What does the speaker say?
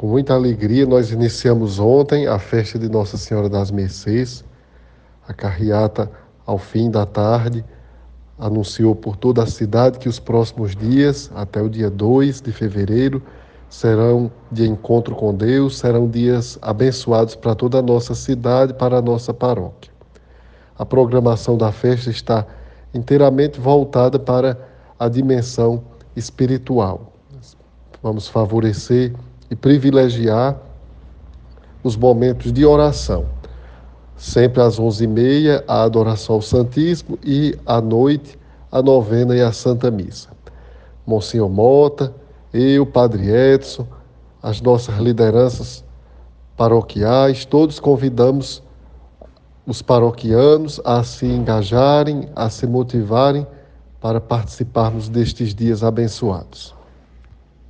Com muita alegria, nós iniciamos ontem a festa de Nossa Senhora das Mercês. A carreata, ao fim da tarde, anunciou por toda a cidade que os próximos dias, até o dia 2 de fevereiro, serão de encontro com Deus, serão dias abençoados para toda a nossa cidade, para a nossa paróquia. A programação da festa está inteiramente voltada para a dimensão espiritual. Vamos favorecer e privilegiar os momentos de oração. Sempre às 11h30, a adoração ao Santíssimo e, à noite, a novena e a Santa Missa. Monsenhor Mota, eu, Padre Edson, as nossas lideranças paroquiais, todos convidamos os paroquianos a se engajarem, a se motivarem para participarmos destes dias abençoados.